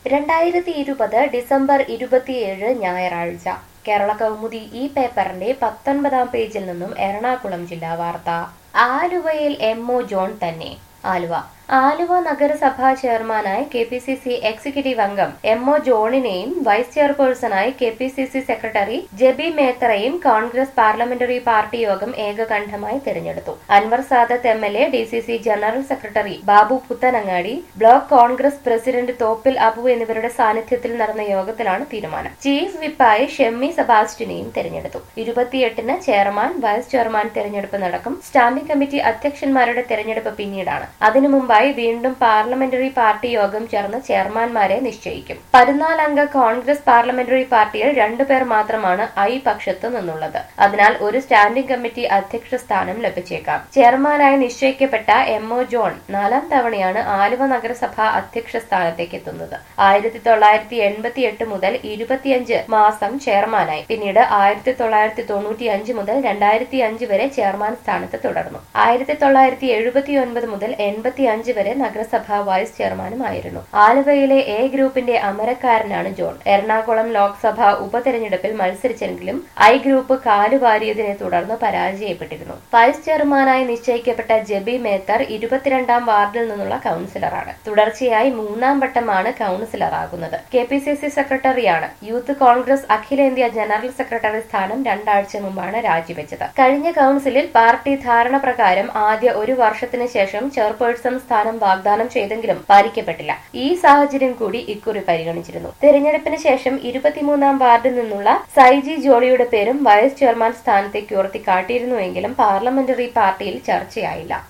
2020 December 27 ഞായറാഴ്ച കേരള കൗമുദി ഈ പേപ്പറിന്റെ 19-ാം പേജിൽ നിന്നും എറണാകുളം ജില്ലാ വാർത്ത. ആലുവയിൽ എം.ഒ. ജോൺ തന്നെ. ആലുവ നഗരസഭാ ചെയർമാനായി KPCC എക്സിക്യൂട്ടീവ് അംഗം എം.ഒ. ജോണിനെയും വൈസ് ചെയർപേഴ്സണായി KPCC സെക്രട്ടറി ജെബി മേത്തറയും കോൺഗ്രസ് പാർലമെന്ററി പാർട്ടി യോഗം ഏകകണ്ഠമായി തെരഞ്ഞെടുത്തു. Anwar Sadath MLA, DCC general secretary Babu Puthanangadi, block Congress president Thoppil Abu എന്നിവരുടെ സാന്നിധ്യത്തിൽ നടന്ന യോഗത്തിലാണ് തീരുമാനം. ചീഫ് വിപ്പായി ഷെമ്മി സെബാസ്റ്റ്യനെയും തെരഞ്ഞെടുത്തു. 28-ന് ചെയർമാൻ, വൈസ് ചെയർമാൻ തെരഞ്ഞെടുപ്പ് നടക്കും. സ്റ്റാൻഡിംഗ് കമ്മിറ്റി അധ്യക്ഷന്മാരുടെ തെരഞ്ഞെടുപ്പ് പിന്നീടാണ്. അതിനു മുമ്പായി വീണ്ടും പാർലമെന്ററി പാർട്ടി യോഗം ചേർന്ന് ചെയർമാൻമാരെ നിശ്ചയിക്കും. 14-അംഗ കോൺഗ്രസ് പാർലമെന്ററി പാർട്ടിയിൽ 2 പേർ മാത്രമാണ് ഐ പക്ഷത്തു നിന്നുള്ളത്. അതിനാൽ ഒരു സ്റ്റാൻഡിംഗ് കമ്മിറ്റി അധ്യക്ഷ സ്ഥാനം ലഭിച്ചേക്കാം. ചെയർമാനായി നിശ്ചയിക്കപ്പെട്ട എം.ഒ. ജോൺ 4-ാം തവണയാണ് ആലുവ നഗരസഭ അധ്യക്ഷ സ്ഥാനത്തേക്ക് എത്തുന്നത്. 1988 മുതൽ 25 മാസം ചെയർമാനായി. പിന്നീട് 1995 മുതൽ 2005 വരെ ചെയർമാൻ സ്ഥാനത്ത് തുടർന്നു. 1979 മുതൽ 85 വരെ നഗരസഭാ വൈസ് ചെയർമാനുമായിരുന്നു. ആലുവയിലെ എ ഗ്രൂപ്പിന്റെ അമരക്കാരനാണ് ജോൺ. എറണാകുളം ലോക്സഭാ ഉപതെരഞ്ഞെടുപ്പിൽ മത്സരിച്ചെങ്കിലും ഐ ഗ്രൂപ്പ് കാലുവാരിയതിനെ തുടർന്ന് പരാജയപ്പെട്ടിരുന്നു. വൈസ് ചെയർമാനായി നിശ്ചയിക്കപ്പെട്ട ജെബി മേത്തർ 22-ാം വാർഡിൽ നിന്നുള്ള കൌൺസിലറാണ്. തുടർച്ചയായി 3-ാം വട്ടമാണ് കൌൺസിലറാകുന്നത്. KPCC സെക്രട്ടറിയാണ്. യൂത്ത് കോൺഗ്രസ് അഖിലേന്ത്യാ ജനറൽ സെക്രട്ടറി സ്ഥാനം 2 ആഴ്ച മുമ്പാണ് രാജിവെച്ചത്. കഴിഞ്ഞ കൌൺസിലിൽ പാർട്ടി ധാരണ പ്രകാരം ആദ്യ 1 വർഷത്തിന് ശേഷം ചെയർപേഴ്സൺ സ്ഥാനം വാഗ്ദാനം ചെയ്തെങ്കിലും പാലിക്കപ്പെട്ടില്ല. ഈ സാഹചര്യം കൂടി ഇക്കുറി പരിഗണിച്ചിരുന്നു. തെരഞ്ഞെടുപ്പിന് ശേഷം 23-ാം വാർഡിൽ നിന്നുള്ള സൈജി ജോളിയുടെ പേരും വൈസ് ചെയർമാൻ സ്ഥാനത്തേക്ക് ഉയർത്തിക്കാട്ടിയിരുന്നുവെങ്കിലും പാർലമെന്ററി പാർട്ടിയിൽ ചർച്ചയായില്ല.